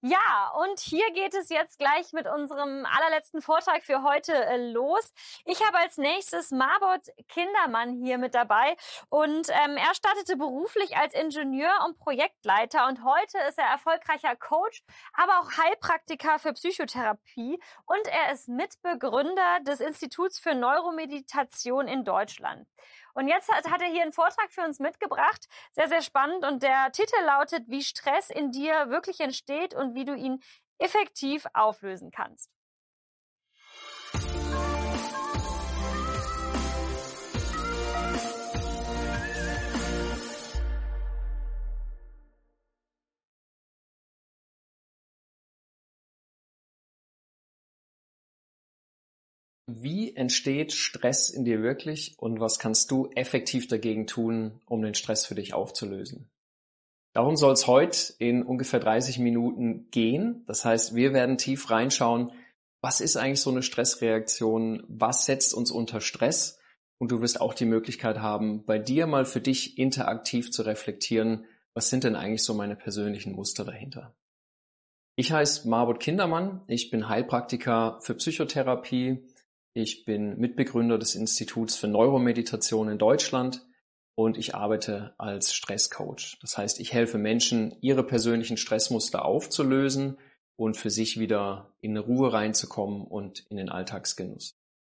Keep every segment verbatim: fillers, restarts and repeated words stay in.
Ja, und hier geht es jetzt gleich mit unserem allerletzten Vortrag für heute äh, los. Ich habe als nächstes Marbot Kindermann hier mit dabei und ähm, er startete beruflich als Ingenieur und Projektleiter und heute ist er erfolgreicher Coach, aber auch Heilpraktiker für Psychotherapie und er ist Mitbegründer des Instituts für Neuromeditation in Deutschland. Und jetzt hat, hat er hier einen Vortrag für uns mitgebracht, sehr, sehr spannend. Und der Titel lautet, wie Stress in dir wirklich entsteht und wie du ihn effektiv auflösen kannst. Wie entsteht Stress in dir wirklich und was kannst du effektiv dagegen tun, um den Stress für dich aufzulösen? Darum soll es heute in ungefähr dreißig Minuten gehen. Das heißt, wir werden tief reinschauen, was ist eigentlich so eine Stressreaktion, was setzt uns unter Stress? Und du wirst auch die Möglichkeit haben, bei dir mal für dich interaktiv zu reflektieren, was sind denn eigentlich so meine persönlichen Muster dahinter? Ich heiße Marbot Kindermann, ich bin Heilpraktiker für Psychotherapie. Ich bin Mitbegründer des Instituts für Neuromeditation in Deutschland und ich arbeite als Stresscoach. Das heißt, ich helfe Menschen, ihre persönlichen Stressmuster aufzulösen und für sich wieder in eine Ruhe reinzukommen und in den Alltagsgenuss.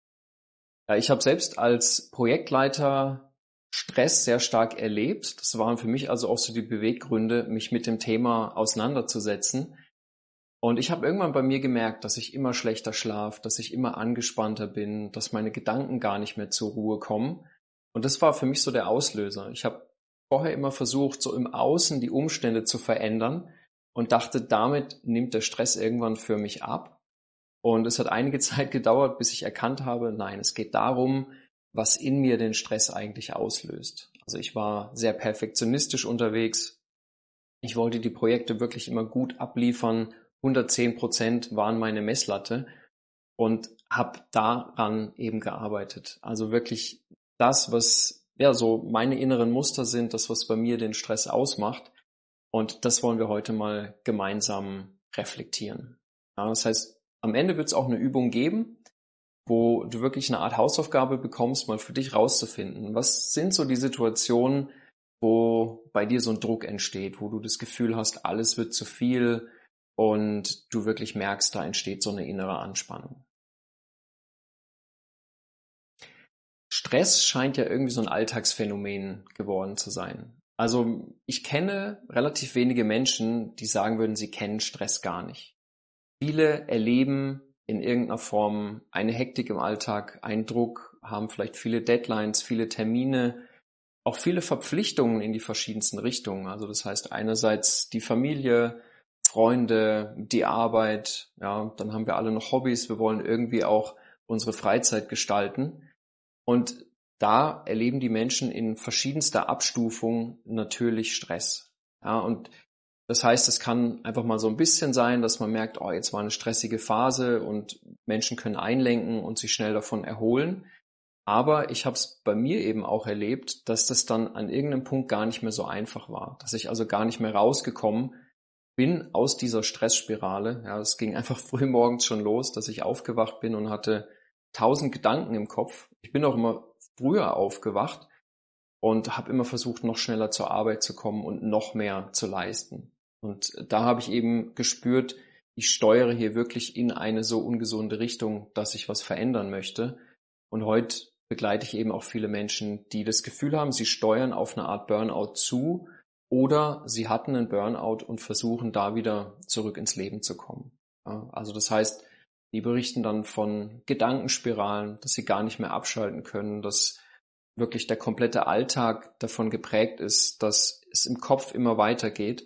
Ja, ich habe selbst als Projektleiter Stress sehr stark erlebt. Das waren für mich also auch so die Beweggründe, mich mit dem Thema auseinanderzusetzen. Und ich habe irgendwann bei mir gemerkt, dass ich immer schlechter schlafe, dass ich immer angespannter bin, dass meine Gedanken gar nicht mehr zur Ruhe kommen. Und das war für mich so der Auslöser. Ich habe vorher immer versucht, so im Außen die Umstände zu verändern und dachte, damit nimmt der Stress irgendwann für mich ab. Und es hat einige Zeit gedauert, bis ich erkannt habe, nein, es geht darum, was in mir den Stress eigentlich auslöst. Also ich war sehr perfektionistisch unterwegs. Ich wollte die Projekte wirklich immer gut abliefern. hundertzehn Prozent waren meine Messlatte und habe daran eben gearbeitet. Also wirklich das, was ja so meine inneren Muster sind, das, was bei mir den Stress ausmacht. Und das wollen wir heute mal gemeinsam reflektieren. Ja, das heißt, am Ende wird es auch eine Übung geben, wo du wirklich eine Art Hausaufgabe bekommst, mal für dich rauszufinden. Was sind so die Situationen, wo bei dir so ein Druck entsteht, wo du das Gefühl hast, alles wird zu viel, und du wirklich merkst, da entsteht so eine innere Anspannung. Stress scheint ja irgendwie so ein Alltagsphänomen geworden zu sein. Also ich kenne relativ wenige Menschen, die sagen würden, sie kennen Stress gar nicht. Viele erleben in irgendeiner Form eine Hektik im Alltag, einen Druck, haben vielleicht viele Deadlines, viele Termine, auch viele Verpflichtungen in die verschiedensten Richtungen. Also das heißt einerseits die Familie, Freunde, die Arbeit, ja, dann haben wir alle noch Hobbys, wir wollen irgendwie auch unsere Freizeit gestalten. Und da erleben die Menschen in verschiedenster Abstufung natürlich Stress. Ja, und das heißt, es kann einfach mal so ein bisschen sein, dass man merkt, oh, jetzt war eine stressige Phase und Menschen können einlenken und sich schnell davon erholen. Aber ich habe es bei mir eben auch erlebt, dass das dann an irgendeinem Punkt gar nicht mehr so einfach war, dass ich also gar nicht mehr rausgekommen bin aus dieser Stressspirale. Ja, es ging einfach früh morgens schon los, dass ich aufgewacht bin und hatte tausend Gedanken im Kopf. Ich bin auch immer früher aufgewacht und habe immer versucht, noch schneller zur Arbeit zu kommen und noch mehr zu leisten. Und da habe ich eben gespürt, ich steuere hier wirklich in eine so ungesunde Richtung, dass ich was verändern möchte. Und heute begleite ich eben auch viele Menschen, die das Gefühl haben, sie steuern auf eine Art Burnout zu, oder sie hatten einen Burnout und versuchen da wieder zurück ins Leben zu kommen. Ja, also das heißt, die berichten dann von Gedankenspiralen, dass sie gar nicht mehr abschalten können, dass wirklich der komplette Alltag davon geprägt ist, dass es im Kopf immer weitergeht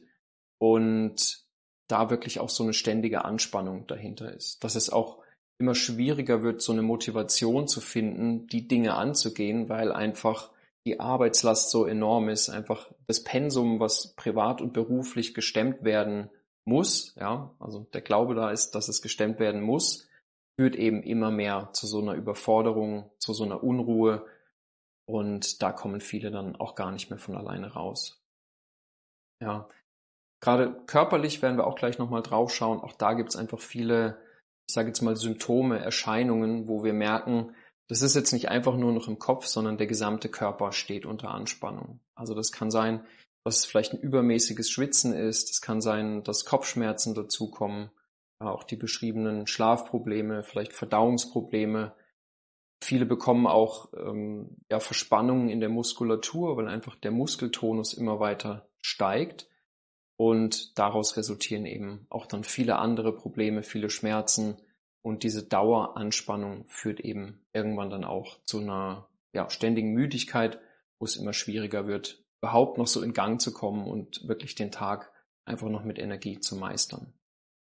und da wirklich auch so eine ständige Anspannung dahinter ist. Dass es auch immer schwieriger wird, so eine Motivation zu finden, die Dinge anzugehen, weil einfach die Arbeitslast so enorm ist, einfach das Pensum, was privat und beruflich gestemmt werden muss, ja, also der Glaube da ist, dass es gestemmt werden muss, führt eben immer mehr zu so einer Überforderung, zu so einer Unruhe und da kommen viele dann auch gar nicht mehr von alleine raus. Ja, gerade körperlich werden wir auch gleich nochmal drauf schauen. Auch da gibt es einfach viele, ich sage jetzt mal Symptome, Erscheinungen, wo wir merken, das ist jetzt nicht einfach nur noch im Kopf, sondern der gesamte Körper steht unter Anspannung. Also das kann sein, dass es vielleicht ein übermäßiges Schwitzen ist. Es kann sein, dass Kopfschmerzen dazukommen, auch die beschriebenen Schlafprobleme, vielleicht Verdauungsprobleme. Viele bekommen auch ähm, ja, Verspannungen in der Muskulatur, weil einfach der Muskeltonus immer weiter steigt. Und daraus resultieren eben auch dann viele andere Probleme, viele Schmerzen. Und diese Daueranspannung führt eben irgendwann dann auch zu einer ja, ständigen Müdigkeit, wo es immer schwieriger wird, überhaupt noch so in Gang zu kommen und wirklich den Tag einfach noch mit Energie zu meistern.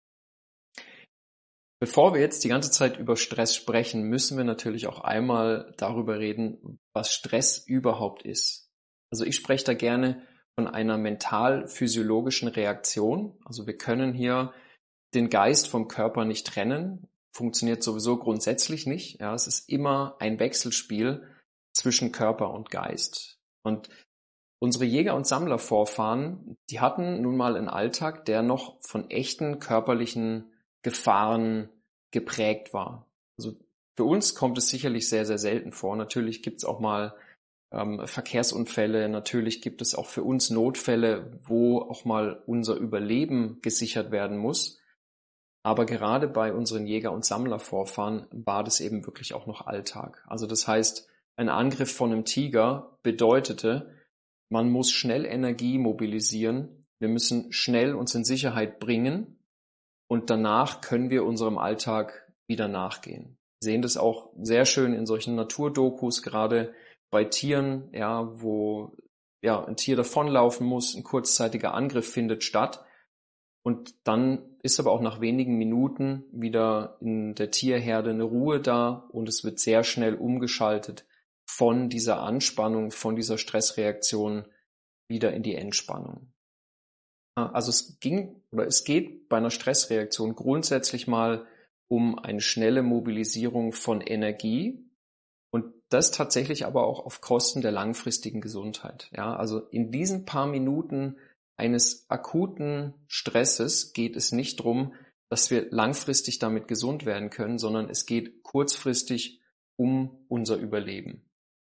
Bevor wir jetzt die ganze Zeit über Stress sprechen, müssen wir natürlich auch einmal darüber reden, was Stress überhaupt ist. Also ich spreche da gerne von einer mental-physiologischen Reaktion. Also wir können hier den Geist vom Körper nicht trennen. Funktioniert sowieso grundsätzlich nicht. Ja, es ist immer ein Wechselspiel zwischen Körper und Geist. Und unsere Jäger- und Sammlervorfahren, die hatten nun mal einen Alltag, der noch von echten körperlichen Gefahren geprägt war. Also für uns kommt es sicherlich sehr, sehr selten vor. Natürlich gibt es auch mal ähm, Verkehrsunfälle. Natürlich gibt es auch für uns Notfälle, wo auch mal unser Überleben gesichert werden muss. Aber gerade bei unseren Jäger- und Sammlervorfahren war das eben wirklich auch noch Alltag. Also das heißt, ein Angriff von einem Tiger bedeutete, man muss schnell Energie mobilisieren, wir müssen schnell uns in Sicherheit bringen und danach können wir unserem Alltag wieder nachgehen. Wir sehen das auch sehr schön in solchen Naturdokus, gerade bei Tieren, ja, wo ja, ein Tier davonlaufen muss, ein kurzzeitiger Angriff findet statt. Und dann ist aber auch nach wenigen Minuten wieder in der Tierherde eine Ruhe da und es wird sehr schnell umgeschaltet von dieser Anspannung, von dieser Stressreaktion wieder in die Entspannung. Also es ging oder es geht bei einer Stressreaktion grundsätzlich mal um eine schnelle Mobilisierung von Energie und das tatsächlich aber auch auf Kosten der langfristigen Gesundheit. Ja, also in diesen paar Minuten eines akuten Stresses geht es nicht darum, dass wir langfristig damit gesund werden können, sondern es geht kurzfristig um unser Überleben.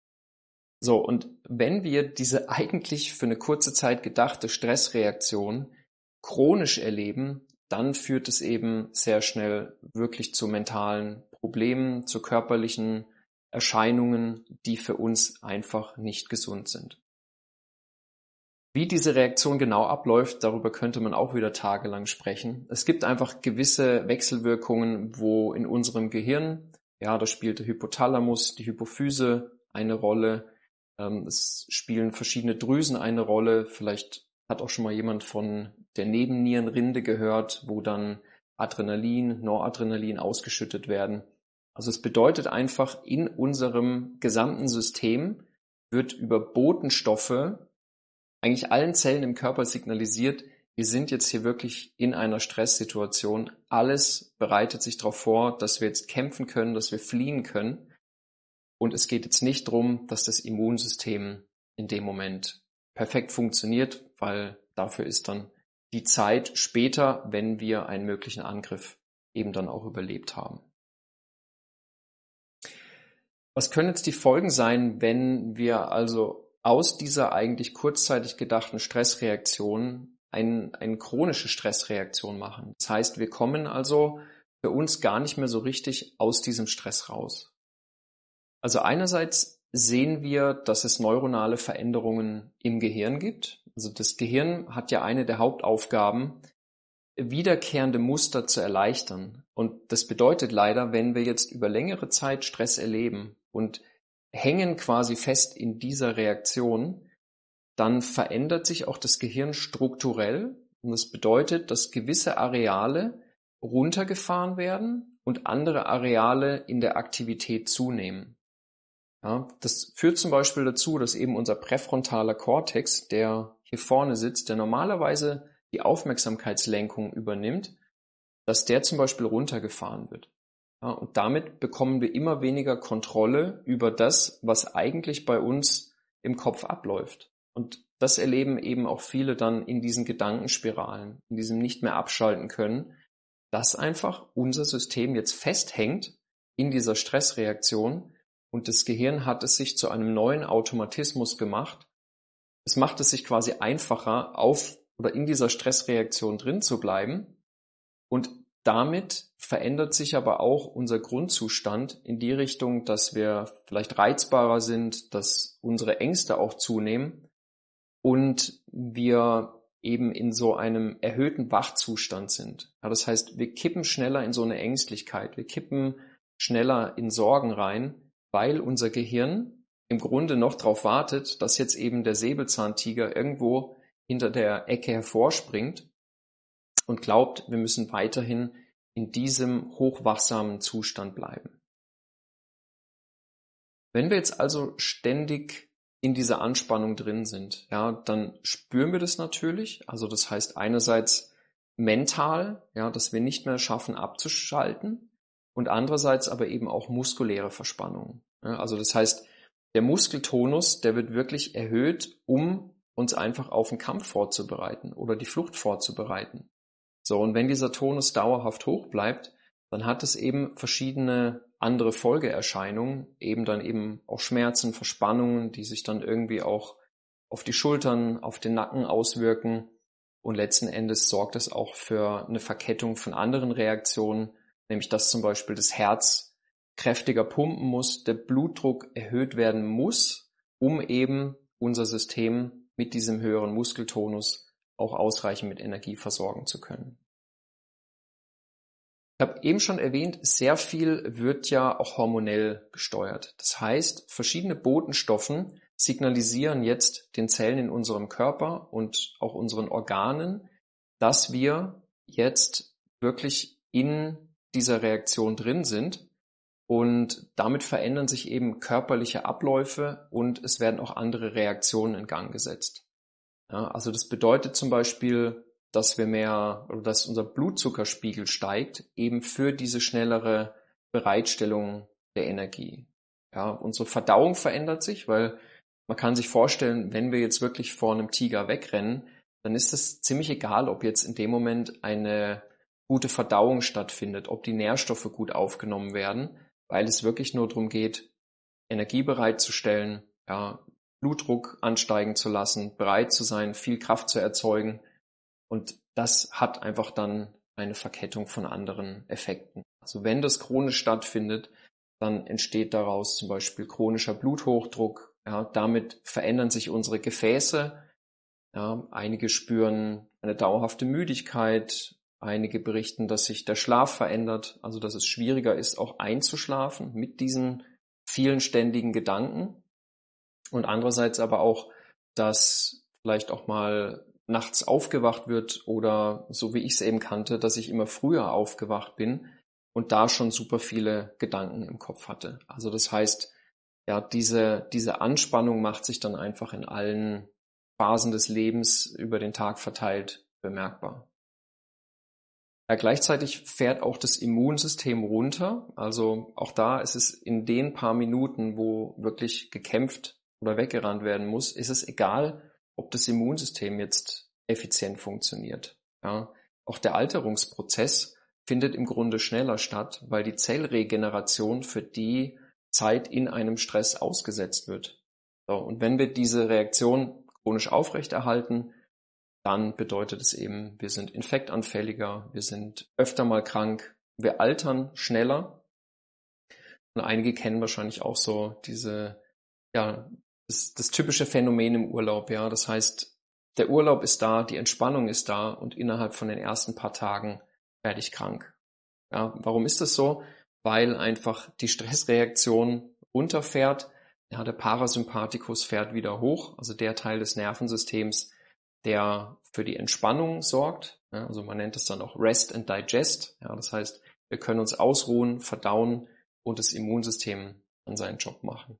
So, und wenn wir diese eigentlich für eine kurze Zeit gedachte Stressreaktion chronisch erleben, dann führt es eben sehr schnell wirklich zu mentalen Problemen, zu körperlichen Erscheinungen, die für uns einfach nicht gesund sind. Wie diese Reaktion genau abläuft, darüber könnte man auch wieder tagelang sprechen. Es gibt einfach gewisse Wechselwirkungen, wo in unserem Gehirn, ja, da spielt der Hypothalamus, die Hypophyse eine Rolle. Es spielen verschiedene Drüsen eine Rolle. Vielleicht hat auch schon mal jemand von der Nebennierenrinde gehört, wo dann Adrenalin, Noradrenalin ausgeschüttet werden. Also es bedeutet einfach, in unserem gesamten System wird über Botenstoffe eigentlich allen Zellen im Körper signalisiert, wir sind jetzt hier wirklich in einer Stresssituation. Alles bereitet sich darauf vor, dass wir jetzt kämpfen können, dass wir fliehen können. Und es geht jetzt nicht darum, dass das Immunsystem in dem Moment perfekt funktioniert, weil dafür ist dann die Zeit später, wenn wir einen möglichen Angriff eben dann auch überlebt haben. Was können jetzt die Folgen sein, wenn wir also aus dieser eigentlich kurzzeitig gedachten Stressreaktion ein, eine chronische Stressreaktion machen? Das heißt, wir kommen also für uns gar nicht mehr so richtig aus diesem Stress raus. Also einerseits sehen wir, dass es neuronale Veränderungen im Gehirn gibt. Also das Gehirn hat ja eine der Hauptaufgaben, wiederkehrende Muster zu erleichtern. Und das bedeutet leider, wenn wir jetzt über längere Zeit Stress erleben und hängen quasi fest in dieser Reaktion, dann verändert sich auch das Gehirn strukturell. Und das bedeutet, dass gewisse Areale runtergefahren werden und andere Areale in der Aktivität zunehmen. Ja, das führt zum Beispiel dazu, dass eben unser präfrontaler Kortex, der hier vorne sitzt, der normalerweise die Aufmerksamkeitslenkung übernimmt, dass der zum Beispiel runtergefahren wird. Ja, und damit bekommen wir immer weniger Kontrolle über das, was eigentlich bei uns im Kopf abläuft. Und das erleben eben auch viele dann in diesen Gedankenspiralen, in diesem nicht mehr abschalten können, dass einfach unser System jetzt festhängt in dieser Stressreaktion und das Gehirn hat es sich zu einem neuen Automatismus gemacht. Es macht es sich quasi einfacher, auf oder in dieser Stressreaktion drin zu bleiben und damit verändert sich aber auch unser Grundzustand in die Richtung, dass wir vielleicht reizbarer sind, dass unsere Ängste auch zunehmen und wir eben in so einem erhöhten Wachzustand sind. Ja, das heißt, wir kippen schneller in so eine Ängstlichkeit, wir kippen schneller in Sorgen rein, weil unser Gehirn im Grunde noch darauf wartet, dass jetzt eben der Säbelzahntiger irgendwo hinter der Ecke hervorspringt und glaubt, wir müssen weiterhin in diesem hochwachsamen Zustand bleiben. Wenn wir jetzt also ständig in dieser Anspannung drin sind, ja, dann spüren wir das natürlich. Also das heißt einerseits mental, ja, dass wir nicht mehr schaffen abzuschalten und andererseits aber eben auch muskuläre Verspannungen. Ja, also das heißt, der Muskeltonus, der wird wirklich erhöht, um uns einfach auf den Kampf vorzubereiten oder die Flucht vorzubereiten. So, und wenn dieser Tonus dauerhaft hoch bleibt, dann hat es eben verschiedene andere Folgeerscheinungen, eben dann eben auch Schmerzen, Verspannungen, die sich dann irgendwie auch auf die Schultern, auf den Nacken auswirken. Und letzten Endes sorgt es auch für eine Verkettung von anderen Reaktionen, nämlich dass zum Beispiel das Herz kräftiger pumpen muss, der Blutdruck erhöht werden muss, um eben unser System mit diesem höheren Muskeltonus auch ausreichend mit Energie versorgen zu können. Ich habe eben schon erwähnt, sehr viel wird ja auch hormonell gesteuert. Das heißt, verschiedene Botenstoffen signalisieren jetzt den Zellen in unserem Körper und auch unseren Organen, dass wir jetzt wirklich in dieser Reaktion drin sind und damit verändern sich eben körperliche Abläufe und es werden auch andere Reaktionen in Gang gesetzt. Ja, also das bedeutet zum Beispiel, dass wir mehr oder dass unser Blutzuckerspiegel steigt, eben für diese schnellere Bereitstellung der Energie. Ja, unsere Verdauung verändert sich, weil man kann sich vorstellen, wenn wir jetzt wirklich vor einem Tiger wegrennen, dann ist es ziemlich egal, ob jetzt in dem Moment eine gute Verdauung stattfindet, ob die Nährstoffe gut aufgenommen werden, weil es wirklich nur darum geht, Energie bereitzustellen, ja, Blutdruck ansteigen zu lassen, bereit zu sein, viel Kraft zu erzeugen. Und das hat einfach dann eine Verkettung von anderen Effekten. Also wenn das chronisch stattfindet, dann entsteht daraus zum Beispiel chronischer Bluthochdruck. Ja, damit verändern sich unsere Gefäße. Ja, einige spüren eine dauerhafte Müdigkeit. Einige berichten, dass sich der Schlaf verändert, also dass es schwieriger ist, auch einzuschlafen mit diesen vielen ständigen Gedanken. Und andererseits aber auch, dass vielleicht auch mal nachts aufgewacht wird oder so wie ich es eben kannte, dass ich immer früher aufgewacht bin und da schon super viele Gedanken im Kopf hatte. Also das heißt, ja, diese, diese Anspannung macht sich dann einfach in allen Phasen des Lebens über den Tag verteilt bemerkbar. Ja, gleichzeitig fährt auch das Immunsystem runter. Also auch da ist es in den paar Minuten, wo wirklich gekämpft oder weggerannt werden muss, ist es egal, ob das Immunsystem jetzt effizient funktioniert. Ja, auch der Alterungsprozess findet im Grunde schneller statt, weil die Zellregeneration für die Zeit in einem Stress ausgesetzt wird. So, und wenn wir diese Reaktion chronisch aufrechterhalten, dann bedeutet es eben, wir sind infektanfälliger, wir sind öfter mal krank, wir altern schneller. Und einige kennen wahrscheinlich auch so diese, ja, das, das typische Phänomen im Urlaub, ja. Das heißt, der Urlaub ist da, die Entspannung ist da und innerhalb von den ersten paar Tagen werde ich krank. Ja, warum ist das so? Weil einfach die Stressreaktion runterfährt. Ja, der Parasympathikus fährt wieder hoch, also der Teil des Nervensystems, der für die Entspannung sorgt. Ja, also man nennt es dann auch Rest and Digest. Ja, das heißt, wir können uns ausruhen, verdauen und das Immunsystem an seinen Job machen.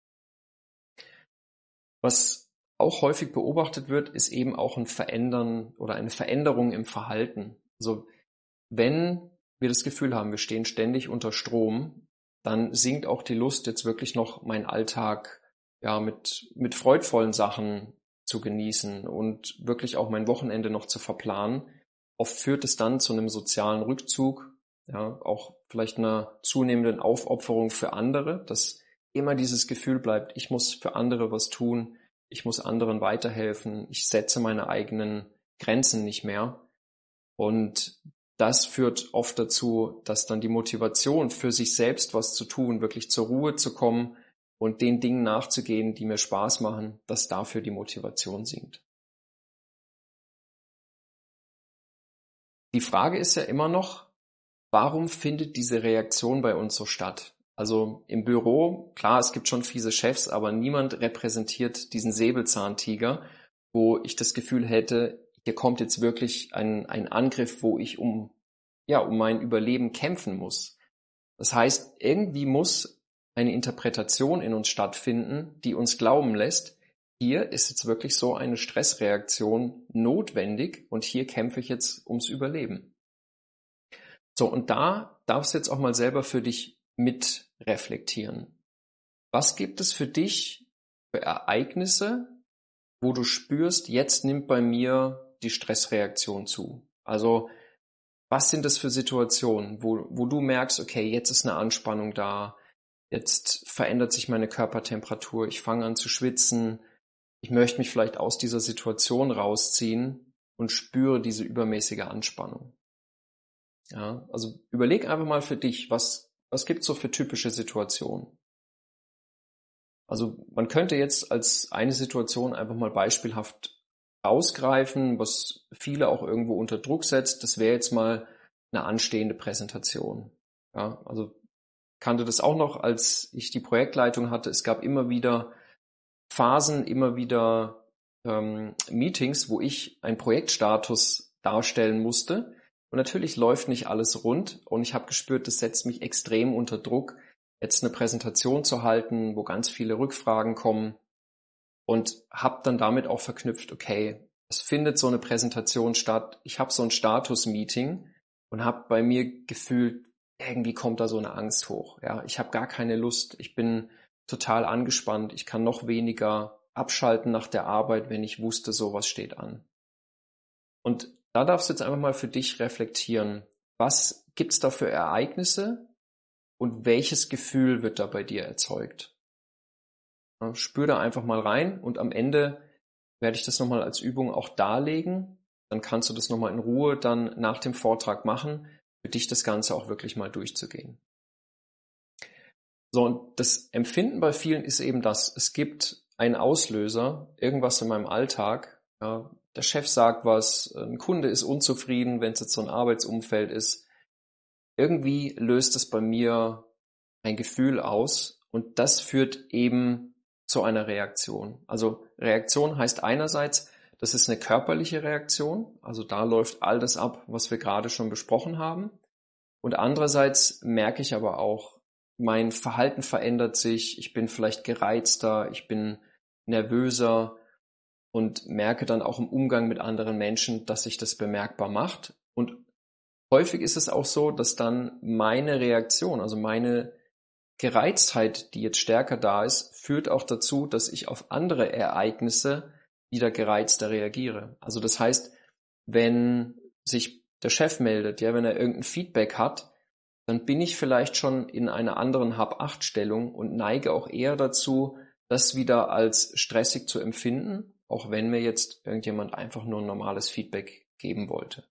Was auch häufig beobachtet wird, ist eben auch ein Verändern oder eine Veränderung im Verhalten. Also wenn wir das Gefühl haben, wir stehen ständig unter Strom, dann sinkt auch die Lust, jetzt wirklich noch meinen Alltag ja mit mit freudvollen Sachen zu genießen und wirklich auch mein Wochenende noch zu verplanen. Oft führt es dann zu einem sozialen Rückzug, ja, auch vielleicht einer zunehmenden Aufopferung für andere, dass immer dieses Gefühl bleibt, ich muss für andere was tun, ich muss anderen weiterhelfen, ich setze meine eigenen Grenzen nicht mehr. Und das führt oft dazu, dass dann die Motivation für sich selbst was zu tun, wirklich zur Ruhe zu kommen und den Dingen nachzugehen, die mir Spaß machen, dass dafür die Motivation sinkt. Die Frage ist ja immer noch, warum findet diese Reaktion bei uns so statt? Also im Büro, klar, es gibt schon fiese Chefs, aber niemand repräsentiert diesen Säbelzahntiger, wo ich das Gefühl hätte, hier kommt jetzt wirklich ein, ein Angriff, wo ich um, ja, um mein Überleben kämpfen muss. Das heißt, irgendwie muss eine Interpretation in uns stattfinden, die uns glauben lässt, hier ist jetzt wirklich so eine Stressreaktion notwendig und hier kämpfe ich jetzt ums Überleben. So, und da darfst du jetzt auch mal selber für dich mit reflektieren. Was gibt es für dich für Ereignisse, wo du spürst, jetzt nimmt bei mir die Stressreaktion zu? Also, was sind das für Situationen, wo, wo du merkst, okay, jetzt ist eine Anspannung da, jetzt verändert sich meine Körpertemperatur, ich fange an zu schwitzen, ich möchte mich vielleicht aus dieser Situation rausziehen und spüre diese übermäßige Anspannung. Ja, also überleg einfach mal für dich, was, was gibt's so für typische Situationen? Also man könnte jetzt als eine Situation einfach mal beispielhaft ausgreifen, was viele auch irgendwo unter Druck setzt. Das wäre jetzt mal eine anstehende Präsentation. Ja, also kannte das auch noch, als ich die Projektleitung hatte. Es gab immer wieder Phasen, immer wieder ähm, Meetings, wo ich einen Projektstatus darstellen musste. Und natürlich läuft nicht alles rund. Und ich habe gespürt, das setzt mich extrem unter Druck, jetzt eine Präsentation zu halten, wo ganz viele Rückfragen kommen. Und habe dann damit auch verknüpft, okay, es findet so eine Präsentation statt. Ich habe so ein Status-Meeting und habe bei mir gefühlt, irgendwie kommt da so eine Angst hoch. Ja, ich habe gar keine Lust. Ich bin total angespannt. Ich kann noch weniger abschalten nach der Arbeit, wenn ich wusste, sowas steht an. Und da darfst du jetzt einfach mal für dich reflektieren. Was gibt's da für Ereignisse und welches Gefühl wird da bei dir erzeugt? Ja, spür da einfach mal rein und am Ende werde ich das nochmal als Übung auch darlegen. Dann kannst du das nochmal in Ruhe dann nach dem Vortrag machen, für dich das Ganze auch wirklich mal durchzugehen. So, und das Empfinden bei vielen ist eben das, es gibt einen Auslöser, irgendwas in meinem Alltag. Ja, der Chef sagt was, ein Kunde ist unzufrieden, wenn es jetzt so ein Arbeitsumfeld ist. Irgendwie löst es bei mir ein Gefühl aus und das führt eben zu einer Reaktion. Also Reaktion heißt einerseits, das ist eine körperliche Reaktion, also da läuft all das ab, was wir gerade schon besprochen haben. Und andererseits merke ich aber auch, mein Verhalten verändert sich, ich bin vielleicht gereizter, ich bin nervöser und merke dann auch im Umgang mit anderen Menschen, dass sich das bemerkbar macht. Und häufig ist es auch so, dass dann meine Reaktion, also meine Gereiztheit, die jetzt stärker da ist, führt auch dazu, dass ich auf andere Ereignisse wieder gereizter reagiere. Also das heißt, wenn sich der Chef meldet, ja, wenn er irgendein Feedback hat, dann bin ich vielleicht schon in einer anderen Hab-Acht-Stellung und neige auch eher dazu, das wieder als stressig zu empfinden, auch wenn mir jetzt irgendjemand einfach nur ein normales Feedback geben wollte.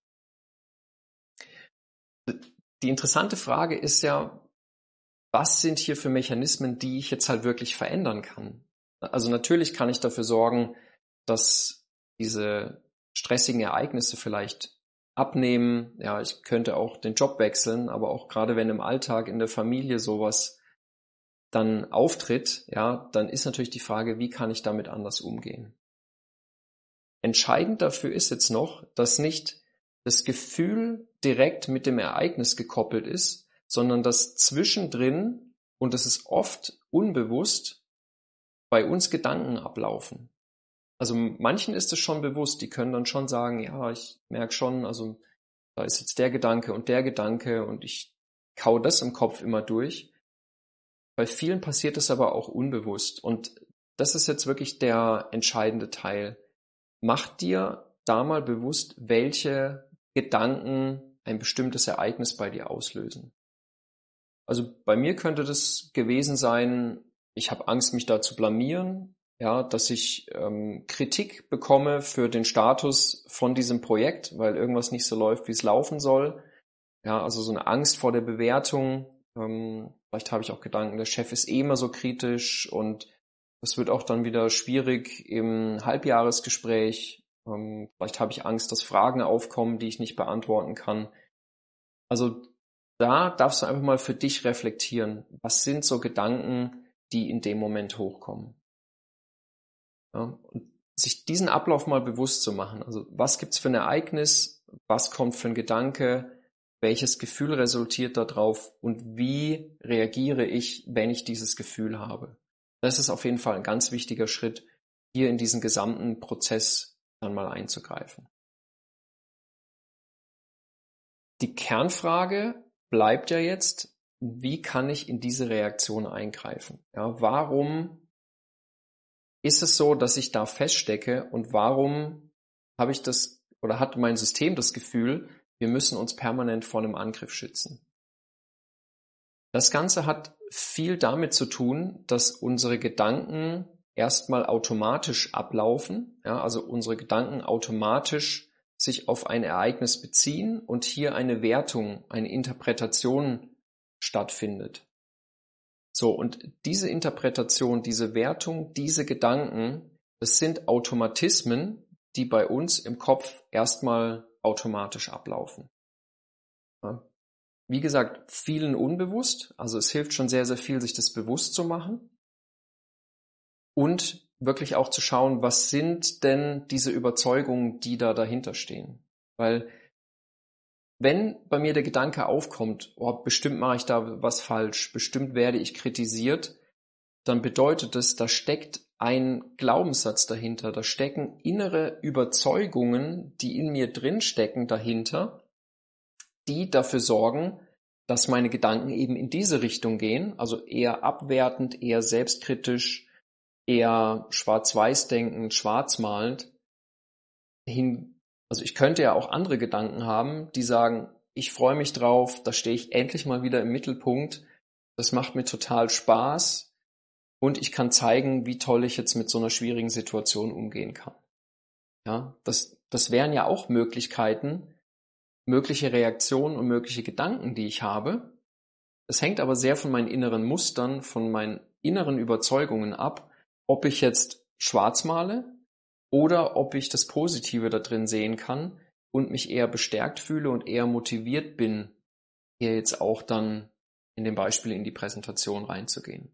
Die interessante Frage ist ja, was sind hier für Mechanismen, die ich jetzt halt wirklich verändern kann? Also natürlich kann ich dafür sorgen, dass diese stressigen Ereignisse vielleicht abnehmen. Ja, ich könnte auch den Job wechseln, aber auch gerade wenn im Alltag, in der Familie sowas dann auftritt, ja, dann ist natürlich die Frage, wie kann ich damit anders umgehen? Entscheidend dafür ist jetzt noch, dass nicht das Gefühl direkt mit dem Ereignis gekoppelt ist, sondern dass zwischendrin, und das ist oft unbewusst, bei uns Gedanken ablaufen. Also manchen ist es schon bewusst, die können dann schon sagen, ja, ich merke schon, also da ist jetzt der Gedanke und der Gedanke und ich kau das im Kopf immer durch. Bei vielen passiert es aber auch unbewusst und das ist jetzt wirklich der entscheidende Teil. mach dir da mal bewusst, welche Gedanken ein bestimmtes Ereignis bei dir auslösen. Also bei mir könnte das gewesen sein, ich habe Angst, mich da zu blamieren, ja, dass ich ähm, Kritik bekomme für den Status von diesem Projekt, weil irgendwas nicht so läuft, wie es laufen soll. Ja, also so eine Angst vor der Bewertung. Ähm, vielleicht habe ich auch Gedanken, der Chef ist eh immer so kritisch und das wird auch dann wieder schwierig im Halbjahresgespräch. Ähm, vielleicht habe ich Angst, dass Fragen aufkommen, die ich nicht beantworten kann. Also da darfst du einfach mal für dich reflektieren. Was sind so Gedanken, die in dem Moment hochkommen? Ja, und sich diesen Ablauf mal bewusst zu machen. Also was gibt's für ein Ereignis? Was kommt für ein Gedanke? Welches Gefühl resultiert darauf? Und wie reagiere ich, wenn ich dieses Gefühl habe? Das ist auf jeden Fall ein ganz wichtiger Schritt, hier in diesen gesamten Prozess dann mal einzugreifen. Die Kernfrage bleibt ja jetzt, wie kann ich in diese Reaktion eingreifen? Ja, warum ist es so, dass ich da feststecke und warum habe ich das oder hat mein System das Gefühl, wir müssen uns permanent vor einem Angriff schützen? Das Ganze hat viel damit zu tun, dass unsere Gedanken erstmal automatisch ablaufen, ja, also unsere Gedanken automatisch sich auf ein Ereignis beziehen und hier eine Wertung, eine Interpretation stattfindet. So, und diese Interpretation, diese Wertung, diese Gedanken, das sind Automatismen, die bei uns im Kopf erstmal automatisch ablaufen. Ja. Wie gesagt, vielen unbewusst, also es hilft schon sehr, sehr viel, sich das bewusst zu machen und wirklich auch zu schauen, was sind denn diese Überzeugungen, die da dahinter stehen. Weil wenn bei mir der Gedanke aufkommt, oh, bestimmt mache ich da was falsch, bestimmt werde ich kritisiert, dann bedeutet das, da steckt ein Glaubenssatz dahinter, da stecken innere Überzeugungen, die in mir drinstecken dahinter, die dafür sorgen, dass meine Gedanken eben in diese Richtung gehen, also eher abwertend, eher selbstkritisch, eher schwarz-weiß denkend, schwarzmalend. Hin, also ich könnte ja auch andere Gedanken haben, die sagen, ich freue mich drauf, da stehe ich endlich mal wieder im Mittelpunkt, das macht mir total Spaß und ich kann zeigen, wie toll ich jetzt mit so einer schwierigen Situation umgehen kann. Ja, das, das wären ja auch Möglichkeiten, mögliche Reaktionen und mögliche Gedanken, die ich habe. Es hängt aber sehr von meinen inneren Mustern, von meinen inneren Überzeugungen ab, ob ich jetzt schwarz male oder ob ich das Positive da drin sehen kann und mich eher bestärkt fühle und eher motiviert bin, hier jetzt auch dann in dem Beispiel in die Präsentation reinzugehen.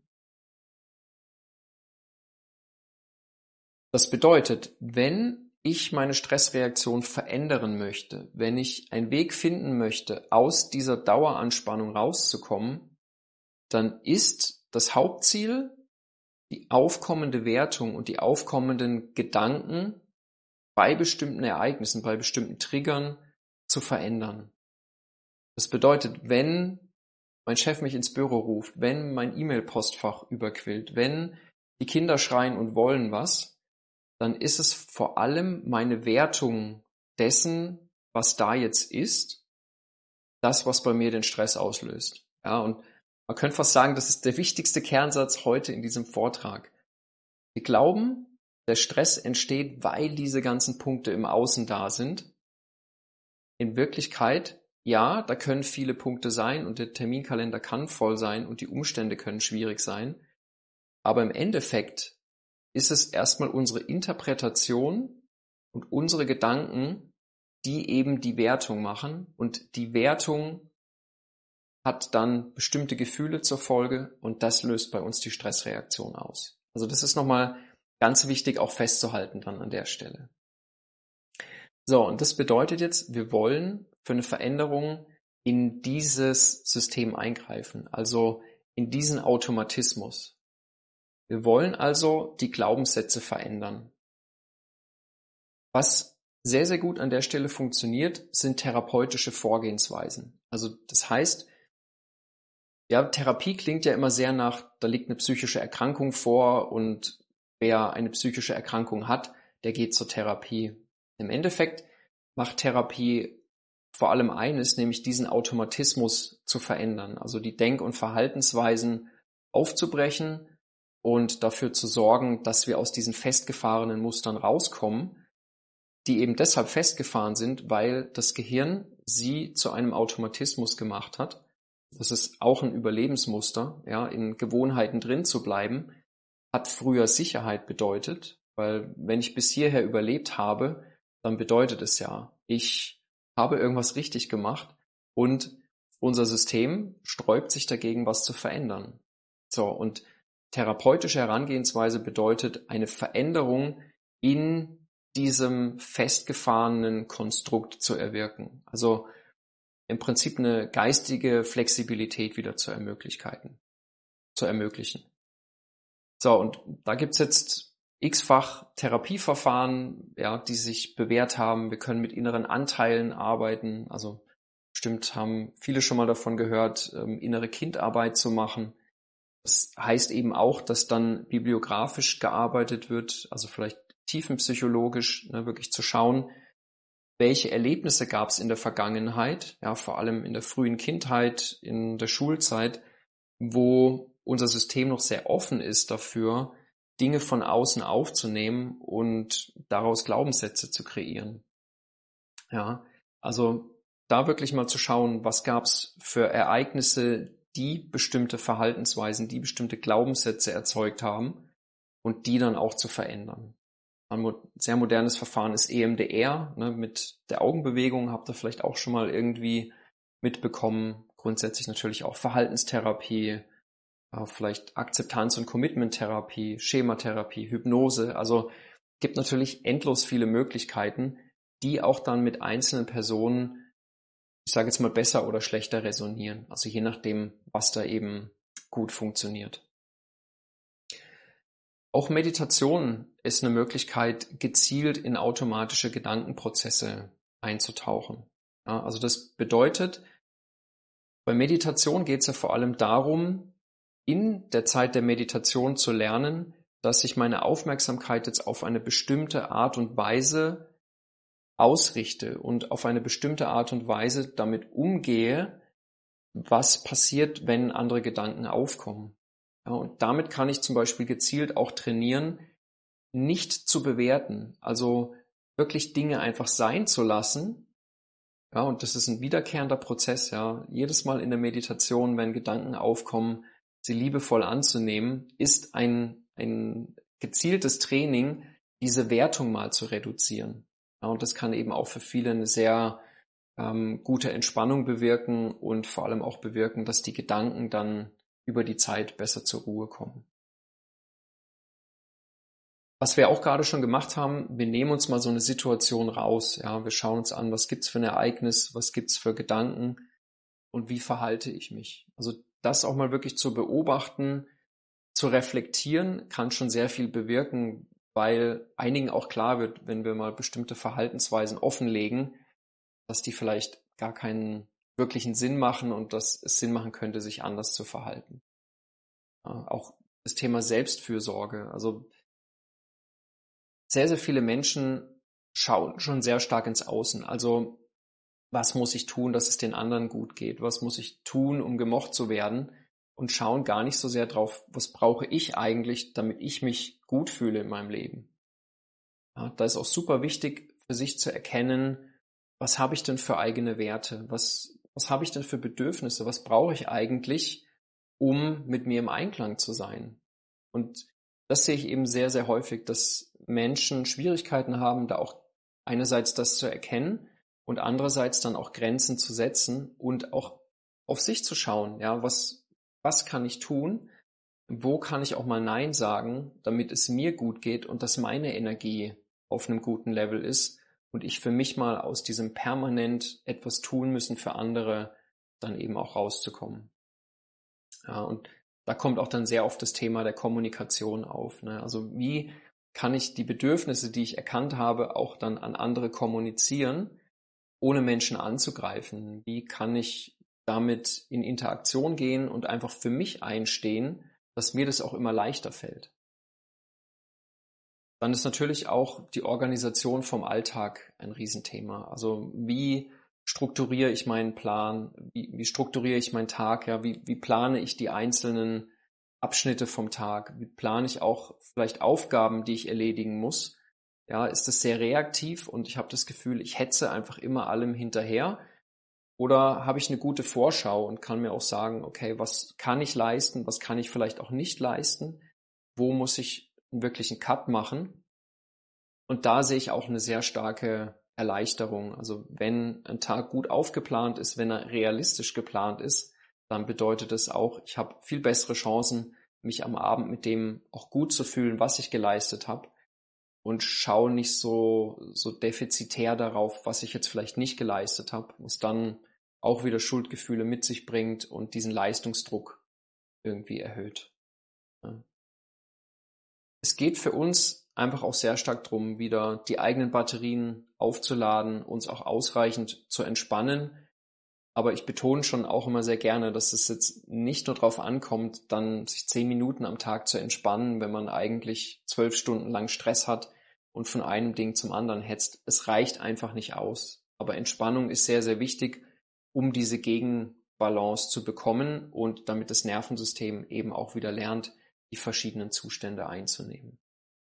Das bedeutet, wenn ich meine Stressreaktion verändern möchte, wenn ich einen Weg finden möchte, aus dieser Daueranspannung rauszukommen, dann ist das Hauptziel, die aufkommende Wertung und die aufkommenden Gedanken bei bestimmten Ereignissen, bei bestimmten Triggern zu verändern. Das bedeutet, wenn mein Chef mich ins Büro ruft, wenn mein E-Mail-Postfach überquillt, wenn die Kinder schreien und wollen was, dann ist es vor allem meine Wertung dessen, was da jetzt ist, das, was bei mir den Stress auslöst. Ja, und man könnte fast sagen, das ist der wichtigste Kernsatz heute in diesem Vortrag. Wir glauben, der Stress entsteht, weil diese ganzen Punkte im Außen da sind. In Wirklichkeit, ja, da können viele Punkte sein und der Terminkalender kann voll sein und die Umstände können schwierig sein. Aber im Endeffekt ist es erstmal unsere Interpretation und unsere Gedanken, die eben die Wertung machen. Und die Wertung hat dann bestimmte Gefühle zur Folge und das löst bei uns die Stressreaktion aus. Also das ist nochmal ganz wichtig auch festzuhalten dann an der Stelle. So, und das bedeutet jetzt, wir wollen für eine Veränderung in dieses System eingreifen, also in diesen Automatismus. Wir wollen also die Glaubenssätze verändern. Was sehr, sehr gut an der Stelle funktioniert, sind therapeutische Vorgehensweisen. Also das heißt, ja, Therapie klingt ja immer sehr nach, da liegt eine psychische Erkrankung vor und wer eine psychische Erkrankung hat, der geht zur Therapie. Im Endeffekt macht Therapie vor allem eines, nämlich diesen Automatismus zu verändern, also die Denk- und Verhaltensweisen aufzubrechen und dafür zu sorgen, dass wir aus diesen festgefahrenen Mustern rauskommen, die eben deshalb festgefahren sind, weil das Gehirn sie zu einem Automatismus gemacht hat. Das ist auch ein Überlebensmuster, ja, in Gewohnheiten drin zu bleiben, hat früher Sicherheit bedeutet, weil wenn ich bis hierher überlebt habe, dann bedeutet es ja, ich habe irgendwas richtig gemacht und unser System sträubt sich dagegen, was zu verändern. So, und therapeutische Herangehensweise bedeutet eine Veränderung in diesem festgefahrenen Konstrukt zu erwirken. Also im Prinzip eine geistige Flexibilität wieder zu ermöglichen. Zu ermöglichen. So, und da gibt's jetzt x-fach Therapieverfahren, ja, die sich bewährt haben. Wir können mit inneren Anteilen arbeiten. Also bestimmt haben viele schon mal davon gehört, ähm, innere Kindarbeit zu machen. Das heißt eben auch, dass dann bibliografisch gearbeitet wird, also vielleicht tiefenpsychologisch, ne, wirklich zu schauen, welche Erlebnisse gab es in der Vergangenheit, ja, vor allem in der frühen Kindheit, in der Schulzeit, wo unser System noch sehr offen ist dafür, Dinge von außen aufzunehmen und daraus Glaubenssätze zu kreieren. Ja, also da wirklich mal zu schauen, was gab es für Ereignisse, die bestimmte Verhaltensweisen, die bestimmte Glaubenssätze erzeugt haben und die dann auch zu verändern. Ein sehr modernes Verfahren ist E M D R, ne, mit der Augenbewegung, habt ihr vielleicht auch schon mal irgendwie mitbekommen. Grundsätzlich natürlich auch Verhaltenstherapie, äh, vielleicht Akzeptanz- und Commitment-Therapie, Schematherapie, Hypnose. Also gibt natürlich endlos viele Möglichkeiten, die auch dann mit einzelnen Personen, ich sage jetzt mal, besser oder schlechter resonieren. Also je nachdem, was da eben gut funktioniert. Auch Meditation ist eine Möglichkeit, gezielt in automatische Gedankenprozesse einzutauchen. Ja, also das bedeutet, bei Meditation geht es ja vor allem darum, in der Zeit der Meditation zu lernen, dass ich meine Aufmerksamkeit jetzt auf eine bestimmte Art und Weise ausrichte und auf eine bestimmte Art und Weise damit umgehe, was passiert, wenn andere Gedanken aufkommen. Ja, und damit kann ich zum Beispiel gezielt auch trainieren, nicht zu bewerten, also wirklich Dinge einfach sein zu lassen. Ja, und das ist ein wiederkehrender Prozess, ja. Jedes Mal in der Meditation, wenn Gedanken aufkommen, sie liebevoll anzunehmen, ist ein, ein gezieltes Training, diese Wertung mal zu reduzieren. Ja, und das kann eben auch für viele eine sehr ähm, gute Entspannung bewirken und vor allem auch bewirken, dass die Gedanken dann über die Zeit besser zur Ruhe kommen. Was wir auch gerade schon gemacht haben, wir nehmen uns mal so eine Situation raus. Ja, wir schauen uns an, was gibt's für ein Ereignis, was gibt's für Gedanken und wie verhalte ich mich. Also das auch mal wirklich zu beobachten, zu reflektieren, kann schon sehr viel bewirken, weil einigen auch klar wird, wenn wir mal bestimmte Verhaltensweisen offenlegen, dass die vielleicht gar keinen wirklichen Sinn machen und dass es Sinn machen könnte, sich anders zu verhalten. Ja, auch das Thema Selbstfürsorge. Also sehr, sehr viele Menschen schauen schon sehr stark ins Außen. Also was muss ich tun, dass es den anderen gut geht? Was muss ich tun, um gemocht zu werden? Und schauen gar nicht so sehr drauf, was brauche ich eigentlich, damit ich mich gut fühle in meinem Leben. Ja, da ist auch super wichtig für sich zu erkennen, was habe ich denn für eigene Werte? Was, was habe ich denn für Bedürfnisse? Was brauche ich eigentlich, um mit mir im Einklang zu sein? Und das sehe ich eben sehr, sehr häufig, dass Menschen Schwierigkeiten haben, da auch einerseits das zu erkennen und andererseits dann auch Grenzen zu setzen und auch auf sich zu schauen. Ja, was, was kann ich tun? Wo kann ich auch mal Nein sagen, damit es mir gut geht und dass meine Energie auf einem guten Level ist und ich für mich mal aus diesem permanent etwas tun müssen für andere dann eben auch rauszukommen. Ja, und da kommt auch dann sehr oft das Thema der Kommunikation auf. Ne? Also wie kann ich die Bedürfnisse, die ich erkannt habe, auch dann an andere kommunizieren, ohne Menschen anzugreifen? Wie kann ich damit in Interaktion gehen und einfach für mich einstehen, dass mir das auch immer leichter fällt? Dann ist natürlich auch die Organisation vom Alltag ein Riesenthema. Also wie strukturiere ich meinen Plan? Wie, wie strukturiere ich meinen Tag? Ja, wie, wie plane ich die einzelnen Abschnitte vom Tag? Wie plane ich auch vielleicht Aufgaben, die ich erledigen muss? Ja, ist das sehr reaktiv und ich habe das Gefühl, ich hetze einfach immer allem hinterher? Oder habe ich eine gute Vorschau und kann mir auch sagen, okay, was kann ich leisten, was kann ich vielleicht auch nicht leisten? Wo muss ich einen wirklichen Cut machen? Und da sehe ich auch eine sehr starke Erleichterung. Also wenn ein Tag gut aufgeplant ist, wenn er realistisch geplant ist, dann bedeutet es auch, ich habe viel bessere Chancen, mich am Abend mit dem auch gut zu fühlen, was ich geleistet habe und schaue nicht so, so defizitär darauf, was ich jetzt vielleicht nicht geleistet habe, was dann auch wieder Schuldgefühle mit sich bringt und diesen Leistungsdruck irgendwie erhöht. Ja. Es geht für uns einfach auch sehr stark darum, wieder die eigenen Batterien aufzuladen, uns auch ausreichend zu entspannen. Aber ich betone schon auch immer sehr gerne, dass es jetzt nicht nur darauf ankommt, dann sich zehn Minuten am Tag zu entspannen, wenn man eigentlich zwölf Stunden lang Stress hat und von einem Ding zum anderen hetzt. Es reicht einfach nicht aus. Aber Entspannung ist sehr, sehr wichtig, um diese Gegenbalance zu bekommen und damit das Nervensystem eben auch wieder lernt, die verschiedenen Zustände einzunehmen.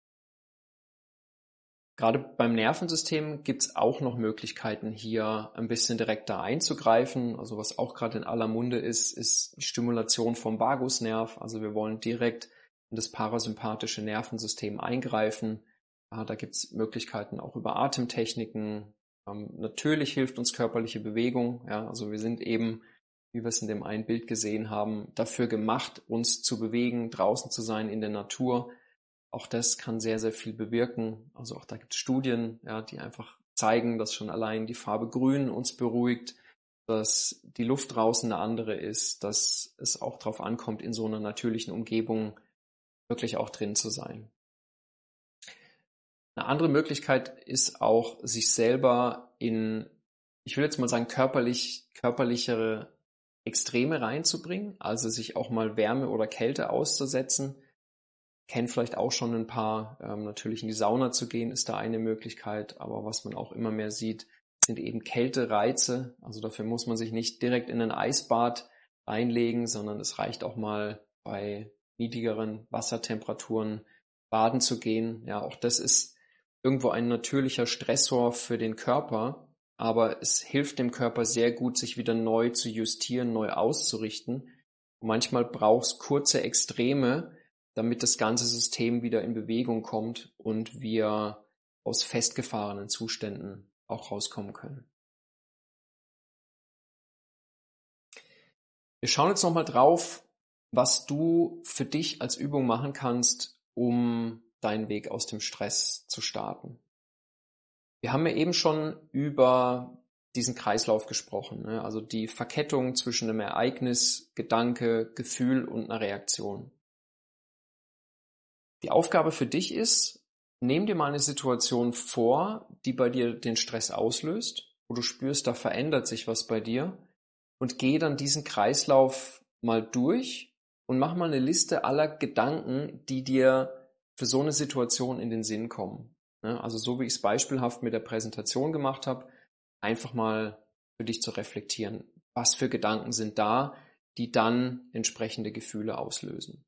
Gerade beim Nervensystem gibt es auch noch Möglichkeiten, hier ein bisschen direkter einzugreifen. Also was auch gerade in aller Munde ist, ist die Stimulation vom Vagusnerv. Also wir wollen direkt in das parasympathische Nervensystem eingreifen. Ja, da gibt es Möglichkeiten auch über Atemtechniken. Ähm, natürlich hilft uns körperliche Bewegung. Ja, also wir sind eben, wie wir es in dem einen Bild gesehen haben, dafür gemacht, uns zu bewegen, draußen zu sein in der Natur. Auch das kann sehr, sehr viel bewirken. Also auch da gibt es Studien, ja, die einfach zeigen, dass schon allein die Farbe Grün uns beruhigt, dass die Luft draußen eine andere ist, dass es auch darauf ankommt, in so einer natürlichen Umgebung wirklich auch drin zu sein. Eine andere Möglichkeit ist auch, sich selber in, ich will jetzt mal sagen, körperlich, körperlichere Extreme reinzubringen, also sich auch mal Wärme oder Kälte auszusetzen. Kennt vielleicht auch schon ein paar, ähm, natürlich in die Sauna zu gehen, ist da eine Möglichkeit, aber was man auch immer mehr sieht, sind eben Kältereize. Also dafür muss man sich nicht direkt in ein Eisbad einlegen, sondern es reicht auch mal bei niedrigeren Wassertemperaturen baden zu gehen. Ja, auch das ist irgendwo ein natürlicher Stressor für den Körper, aber es hilft dem Körper sehr gut, sich wieder neu zu justieren, neu auszurichten. Und manchmal braucht es kurze Extreme, damit das ganze System wieder in Bewegung kommt und wir aus festgefahrenen Zuständen auch rauskommen können. Wir schauen jetzt nochmal drauf, was du für dich als Übung machen kannst, um deinen Weg aus dem Stress zu starten. Wir haben ja eben schon über diesen Kreislauf gesprochen, ne? Also die Verkettung zwischen einem Ereignis, Gedanke, Gefühl und einer Reaktion. Die Aufgabe für dich ist, nimm dir mal eine Situation vor, die bei dir den Stress auslöst, wo du spürst, da verändert sich was bei dir und geh dann diesen Kreislauf mal durch und mach mal eine Liste aller Gedanken, die dir für so eine Situation in den Sinn kommen. Also so wie ich es beispielhaft mit der Präsentation gemacht habe, einfach mal für dich zu reflektieren. Was für Gedanken sind da, die dann entsprechende Gefühle auslösen?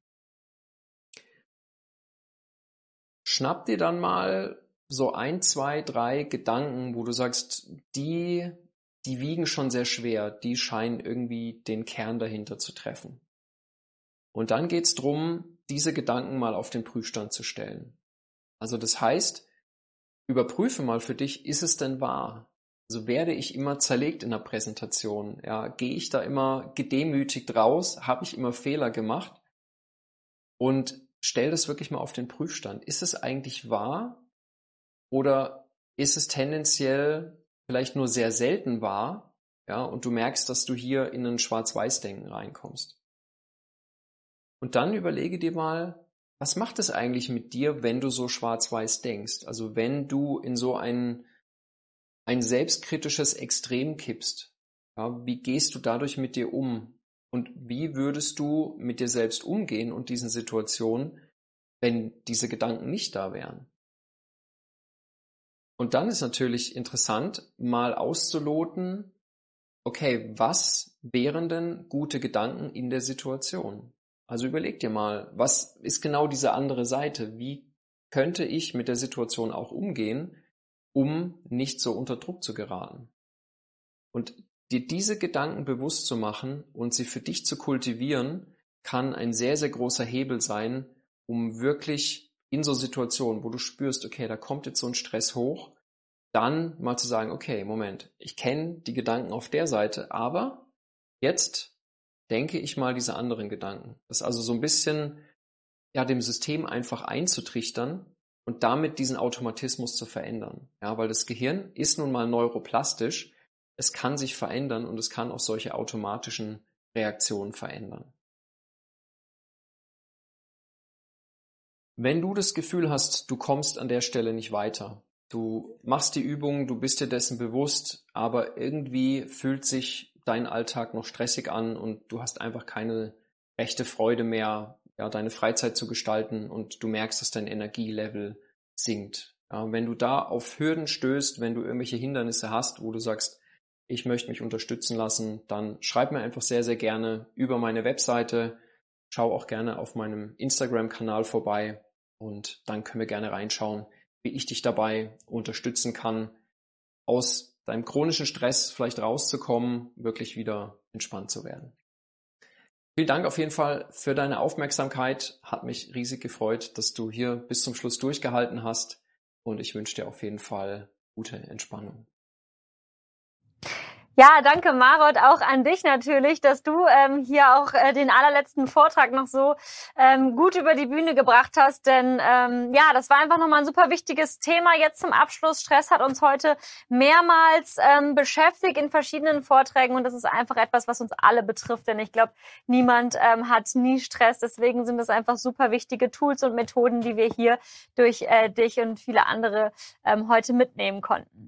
Schnapp dir dann mal so ein, zwei, drei Gedanken, wo du sagst, die, die wiegen schon sehr schwer, die scheinen irgendwie den Kern dahinter zu treffen. Und dann geht's drum, diese Gedanken mal auf den Prüfstand zu stellen. Also das heißt, überprüfe mal für dich, ist es denn wahr? Also werde ich immer zerlegt in der Präsentation? Ja, gehe ich da immer gedemütigt raus? Habe ich immer Fehler gemacht? Und stell das wirklich mal auf den Prüfstand. Ist es eigentlich wahr oder ist es tendenziell vielleicht nur sehr selten wahr? Ja, und du merkst, dass du hier in ein Schwarz-Weiß-Denken reinkommst. Und dann überlege dir mal, was macht es eigentlich mit dir, wenn du so schwarz-weiß denkst? Also wenn du in so ein, ein selbstkritisches Extrem kippst, ja, wie gehst du dadurch mit dir um? Und wie würdest du mit dir selbst umgehen und diesen Situationen, wenn diese Gedanken nicht da wären? Und dann ist natürlich interessant, mal auszuloten, okay, was wären denn gute Gedanken in der Situation? Also überleg dir mal, was ist genau diese andere Seite? Wie könnte ich mit der Situation auch umgehen, um nicht so unter Druck zu geraten? Und dir diese Gedanken bewusst zu machen und sie für dich zu kultivieren, kann ein sehr, sehr großer Hebel sein, um wirklich in so Situationen, wo du spürst, okay, da kommt jetzt so ein Stress hoch, dann mal zu sagen, okay, Moment, ich kenne die Gedanken auf der Seite, aber jetzt denke ich mal diese anderen Gedanken. Das ist also so ein bisschen, ja, dem System einfach einzutrichtern und damit diesen Automatismus zu verändern. Ja, weil das Gehirn ist nun mal neuroplastisch, es kann sich verändern und es kann auch solche automatischen Reaktionen verändern. Wenn du das Gefühl hast, du kommst an der Stelle nicht weiter, du machst die Übung, du bist dir dessen bewusst, aber irgendwie fühlt sich dein Alltag noch stressig an und du hast einfach keine rechte Freude mehr, ja, deine Freizeit zu gestalten und du merkst, dass dein Energielevel sinkt. Ja, wenn du da auf Hürden stößt, wenn du irgendwelche Hindernisse hast, wo du sagst, ich möchte mich unterstützen lassen, dann schreib mir einfach sehr, sehr gerne über meine Webseite. Schau auch gerne auf meinem Instagram-Kanal vorbei und dann können wir gerne reinschauen, wie ich dich dabei unterstützen kann, aus deinem chronischen Stress vielleicht rauszukommen, wirklich wieder entspannt zu werden. Vielen Dank auf jeden Fall für deine Aufmerksamkeit. Hat mich riesig gefreut, dass du hier bis zum Schluss durchgehalten hast und ich wünsche dir auf jeden Fall gute Entspannung. Ja, danke Marot, auch an dich natürlich, dass du ähm, hier auch äh, den allerletzten Vortrag noch so ähm, gut über die Bühne gebracht hast, denn ähm, ja, das war einfach nochmal ein super wichtiges Thema jetzt zum Abschluss. Stress hat uns heute mehrmals ähm, beschäftigt in verschiedenen Vorträgen und das ist einfach etwas, was uns alle betrifft, denn ich glaube, niemand ähm, hat nie Stress, deswegen sind das einfach super wichtige Tools und Methoden, die wir hier durch äh, dich und viele andere ähm, heute mitnehmen konnten.